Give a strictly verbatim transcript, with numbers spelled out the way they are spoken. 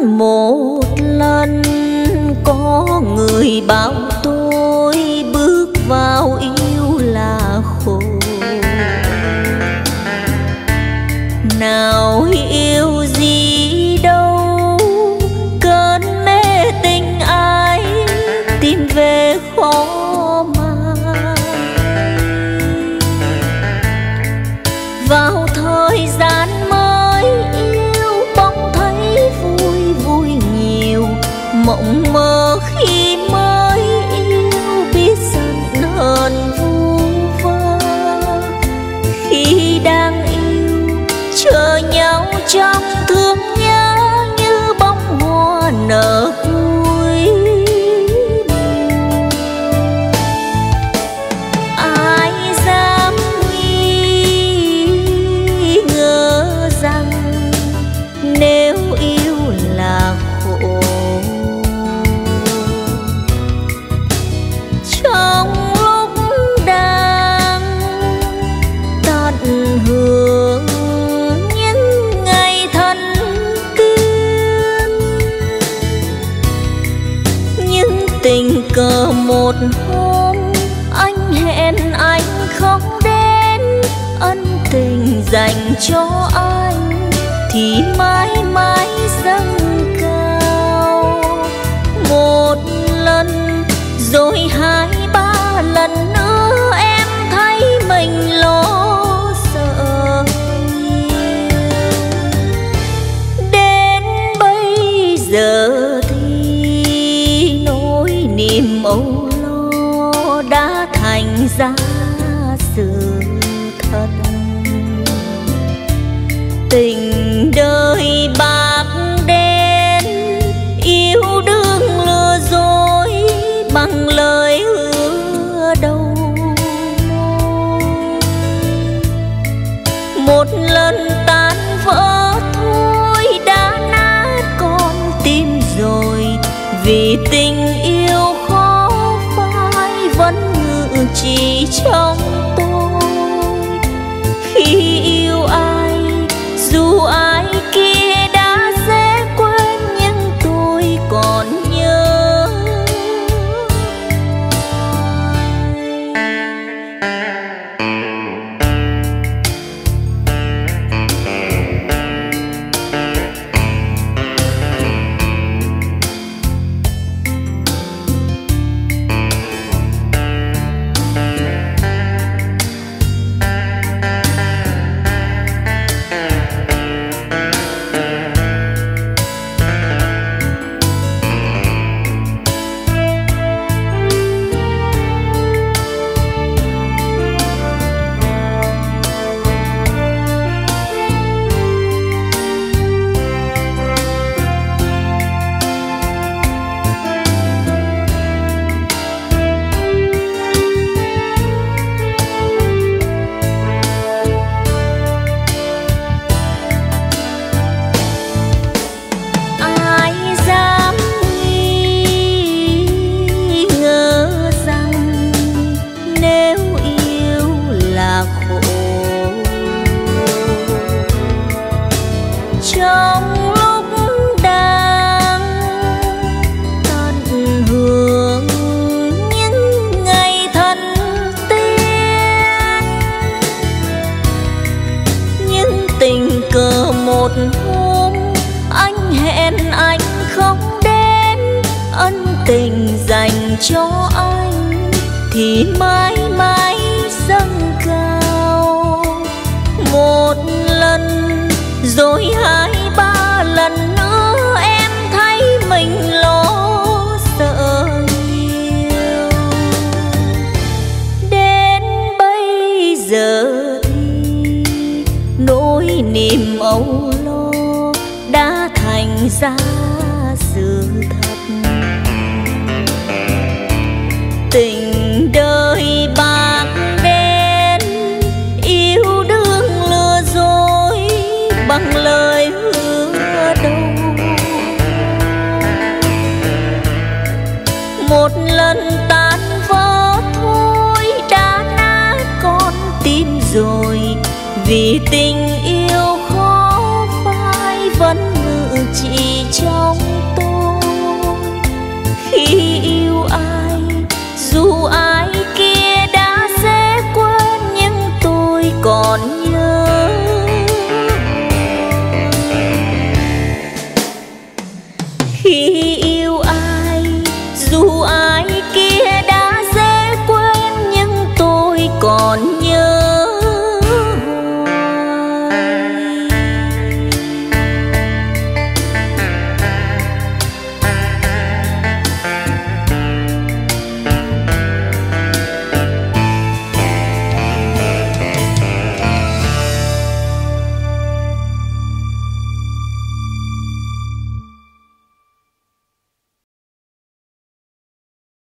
một lần có người bảo tôi bước vào yêu là khổ, nào yêu gì đâu cơn mê tình ai tìm về khó mà. Vào thời gian mới yêu bỗng thấy vui vui nhiều, mộng mơ khi mới yêu biết giận hờn vu vơ. Khi đang yêu chờ nhau trong thương nhớ như bông hoa nở cuối. Ai dám nghi ngờ rằng nếu yêu là khổ, trong lúc đang tận hưởng những ngày thân kiên, nhưng tình cờ một hôm anh hẹn anh không đến, ân tình dành cho anh thì mãi mãi dâng cao. Một lần rồi hai ba lần nữa em thấy mình lo sợ nhiều. Đến bây giờ thì nỗi niềm âu lo đã thành ra sự thật. Tình đời bạc đen yêu đương lừa dối bằng lời hứa đầu môi. Một lần tan vỡ thôi đã nát con tim rồi, vì tình yêu khó phai vẫn ngự trị trong tôi. Khi yêu ai dù ai kia đã sẽ quên nhưng tôi còn nhớ. Trong lúc đang tận hưởng những ngày thân tiên, nhưng tình cờ một hôm anh hẹn anh không đến, ân tình dành cho anh thì mãi mãi dâng cao. Một lần rồi hai ba lần nữa em thấy mình lo sợ nhiều. Đến bây giờ thì nỗi niềm âu lo đã thành ra sự thật. Tình đời bạc đen yêu đương lừa dối bằng lời hứa đầu. Một lần tan vỡ thôi đã nát con tim rồi, vì tình